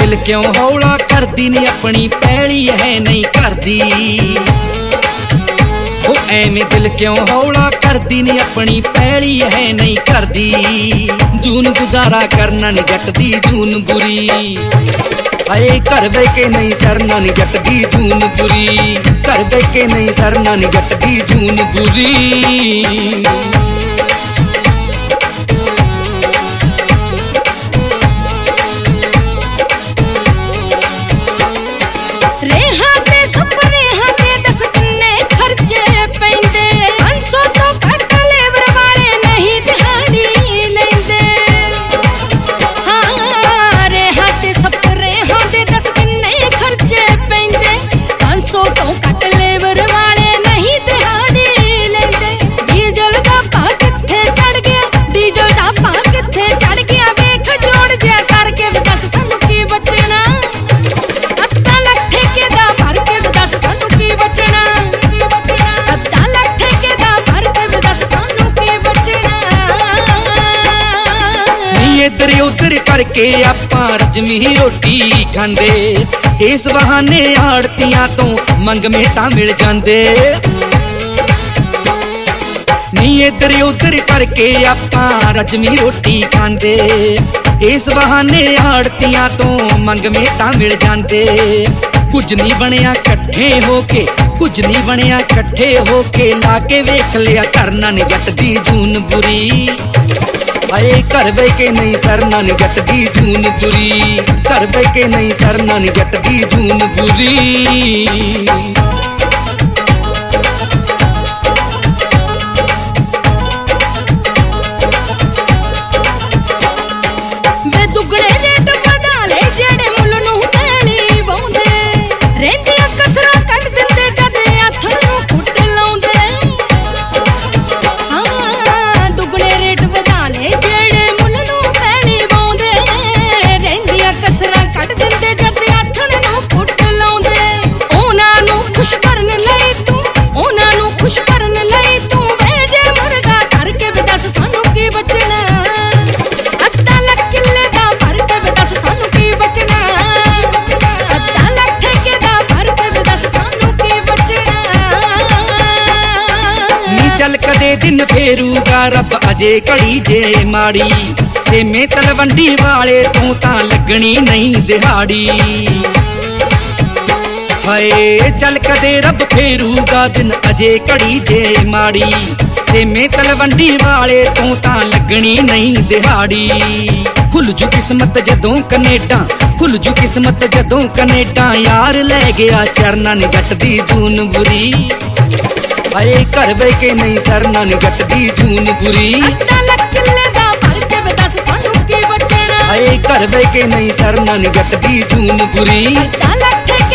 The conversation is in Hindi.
दिल क्यों हौला करदी नी अपनी पैली है नहीं करदी। ओ एवें दिल क्यों हौला करदी नी अपनी पैली है नहीं करदी। जून गुजारा करना नी जट दी जून बुरी। आए घर बह के नहीं सरना नी जट दी जून बुरी। घर बह के नहीं सरना नी जट दी जून बुरी। इधर उधर करके आपां रजमी रोटी खांदे। इस बहाने आड़तियां तो मंग मेहता मिल जांदे। नी इधर उधर करके आपां रजमी रोटी खांदे। इस बहाने आड़तियां तो मंग मेहता मिल जांदे। कुछ नहीं बनया कट्ठे होके, कुछ नहीं बनया कट्ठे होके, लाके वेख लिया करना नी जट दी जून बुरी। आए घर बह के नहीं सरना नी जट दी जून बुरी। घर बह के नहीं सरना नी जट दी जून बुरी। चल कदे दिन फेरूगा रब अजे घड़ी जे माड़ी। सेमे तलवंडी वाले तू तां लगनी नहीं दिहाड़ी। हाय चल कदे रब फेरूगा दिन अजे घड़ी जे माड़ी। सेमे तलवंडी वाले तू तां लगनी नहीं दिहाड़ी। खुल जू किस्मत जदों कनेडा, खुल जू किस्मत जदों कनेडा, यार लै गया चरना नी जट दी जून बुरी। आए घर बह के नहीं सरना नी जट दी जून बुरी। आए घर बह के नहीं सरना नी जट दी जून बुरी।